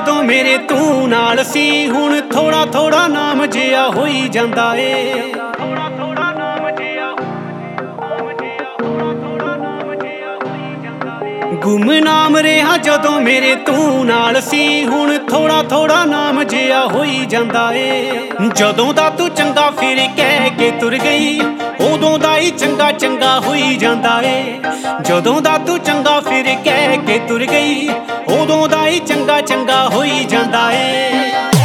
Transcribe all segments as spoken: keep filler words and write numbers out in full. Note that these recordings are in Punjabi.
ਜਦੋਂ ਮੇਰੇ ਤੂੰ ਨਾਲ ਸੀ, ਹੁਣ ਥੋੜਾ ਥੋੜਾ ਨਾਮ ਜਿਹਾ ਹੋਈ ਜਾਂਦਾ ਏ। ਗੁੰਮਨਾਮ ਰਿਹਾ ਜਦੋਂ ਮੇਰੇ ਤੂੰ ਨਾਲ ਸੀ, ਹੁਣ ਥੋੜਾ ਥੋੜਾ ਨਾਮ ਜਿਹਾ ਹੋਈ ਜਾਂਦਾ ਏ। ਜਦੋਂ ਦਾ ਤੂੰ ਚੰਗਾ ਫਿਰ ਕਹਿ ਕੇ ਤੁਰ ਗਈ, ਉਦੋਂ ਦਾ ਹੀ ਚੰਗਾ ਚੰਗਾ ਹੋਈ ਜਾਂਦਾ ਏ। ਜਦੋਂ ਦਾ ਤੂੰ ਚੰਗਾ ਫਿਰ ਕਹਿ ਕੇ ਤੁਰ ਗਈ, ਉਦੋਂ ਦਾ ਹੀ ਚੰਗਾ ਚੰਗਾ ਹੋਈ ਜਾਂਦਾ ਏ।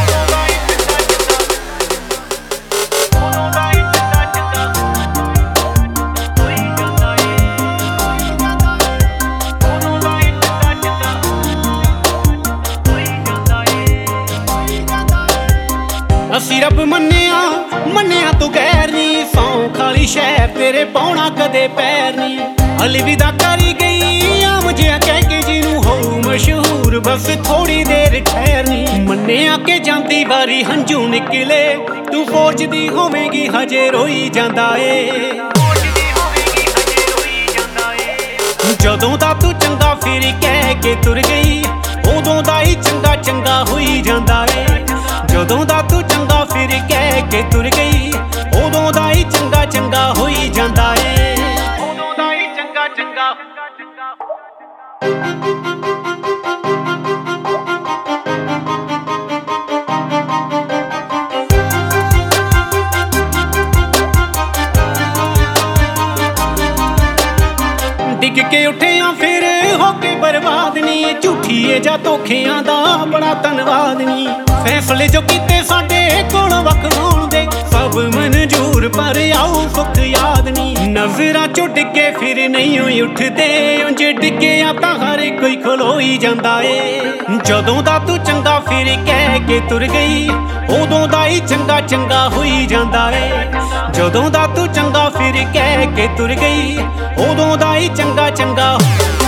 ਅਸੀਂ ਰੱਬ ਮੰਨਿਆ ਮੰਨਿਆ ਤੂੰ ਗੈਰ ਨੀ, ਸੌਂ ਖਾਲੀ ਸ਼ਹਿਰ ਤੇਰੇ ਪਾਉਣਾ ਕਦੇ ਪੈਰ ਨੀ। ਅਲਵਿਦਾ ਕਰੀ ਗਈ ਆਮ ਜਿਹਾ ਕਹਿ ਕੇ ਜਿਹਨੂੰ ਹੋਊ ਮਸ਼ਹੂਰ, ਬਸ ਥੋੜੀ ਦੇਰ ਠਹਿਰਨੀ। ਮੰਨਿਆ ਕਿ ਜਾਂਦੀ ਵਾਰੀ ਹੰਝੂ ਨਿਕਲੇ, ਤੂੰ ਸੋਚਦੀ ਹੋਵੇਂਗੀ ਹਜੇ ਰੋਈ ਜਾਂਦਾ ਏ। ਜਦੋਂ ਦਾ ਤੂੰ ਚੰਗਾ ਫਿਰ ਕਹਿ ਕੇ ਤੁਰ ਗਈ, ਉਦੋਂ ਦਾ ਹੀ ਚੰਗਾ ਚੰਗਾ ਹੋਈ ਜਾਂਦਾ ਏ। ਜਦੋਂ ਦਾ ਤੂੰ ਚੰਗਾ ਫਿਰ ਕਹਿ ਕੇ ਤੁਰ ਗਈ, ਉਦੋਂ ਦਾ ਹੀ ਚੰਗਾ ਚੰਗਾ ਹੋਈ ਜਾਂਦਾ ਏ। ਉਦੋਂ ਦਾ ਹੀ ਚੰਗਾ ਚੰਗਾ। ਡਿੱਗ ਕੇ ਉੱਠਿਆ ਫਿਰ ਹੋ ਕੇ ਬਰਬਾਦ ਨੀ, ਝੂਠੀ ਏ ਜਾਂ ਧੋਖਿਆਂ ਦਾ ਬੜਾ ਧੰਨਵਾਦ ਨੀ। ਫੈਸਲੇ ਜੋ ਕੀਤੇ ਸਾਡੇ ਕੋਲੋਂ ਵੱਖ ਹੋਣ ਦੇ, ਸਭ ਮਨਜ਼ੂਰ ਪਰ ਆਉ ਸੁੱਖ ਯਾਦ ਨੀ। ਨਜ਼ਰਾਂ ਚੋਂ ਡਿੱਗੇ ਫਿਰ ਨਹੀਂ ਹੋਈ ਉੱਠਦੇ, ਉਂਝ ਡਿੱਗਿਆ ਤਾਂ ਹਰ ਕੋਈ ਖਲੋਈ ਜਾਂਦਾ ਏ। ਜਦੋਂ ਦਾ ਤੂੰ ਚੰਗਾ ਫਿਰ ਕਹਿ ਕੇ ਤੁਰ ਗਈ, ਉਦੋਂ ਦਾ ਹੀ ਚੰਗਾ ਚੰਗਾ ਹੋਈ ਜਾਂਦਾ ਏ। ਜਦੋਂ ਦਾ ਤੂੰ ਚੰਗਾ ਫਿਰ ਕਹਿ ਕੇ ਤੁਰ ਗਈ, ਉਦੋਂ ਦਾ ਹੀ ਚੰਗਾ ਚੰਗਾ।